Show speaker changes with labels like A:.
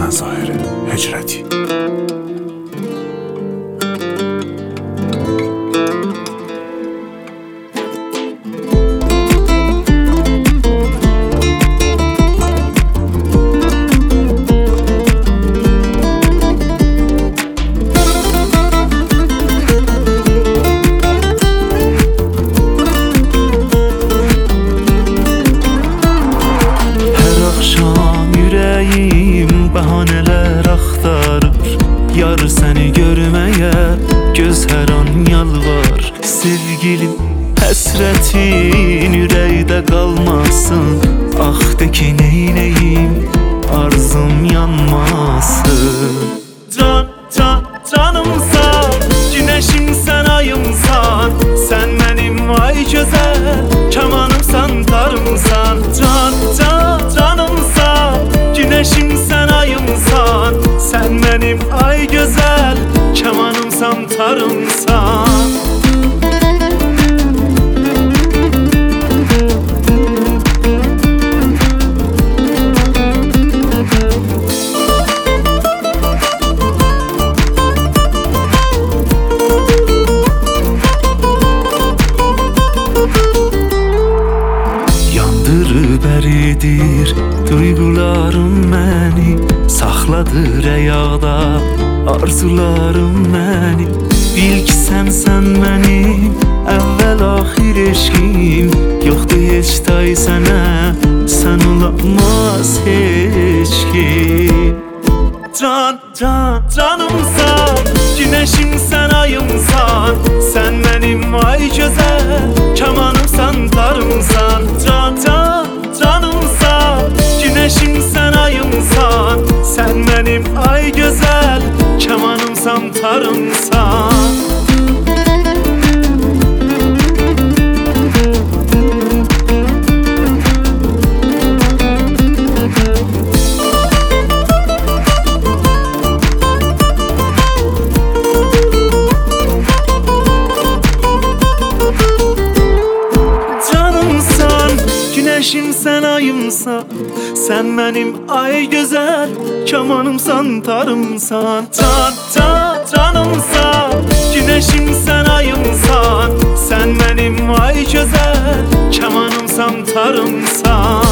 A: Mən Zahirin Hicrəti.
B: Bəhanələr axtarır yar səni görməyə, göz hər an yalvar. Sevgilim, həsrətin ürəkdə qalmasın. Ah de ki neynəyim, arzum yanmasın. Canımsan, günəşimsən, ayımsan. Sən mənim ay gözəl kamanımsan, tarımsan. Canımsan, günəşimsən, ayımsan. Sən mənim ay gözəl kamanımsan, tarımsan. Yandırıb əridir duyğularım məni, saxladır əyaqda arzularım məni. Bil ki sən mənim əvvəl axir eşqim. Yoxdur heç tay sənə, sən olamaz heç kim. Canımsan, günəşimsən, ayımsan. Sən mənim ay gözəl kamanımsan, tarımsan. Canımsan, günəşimsən, ayımsan. Sən mənim ay gözəl kamanımsan, tarımsan. Günəşimsən, ayımsan. Sən mənim ay gözəl kamanımsan, tarımsan. Canımsan, günəşimsən, ayımsan. Sən mənim ay gözəl kamanımsan, tarımsan.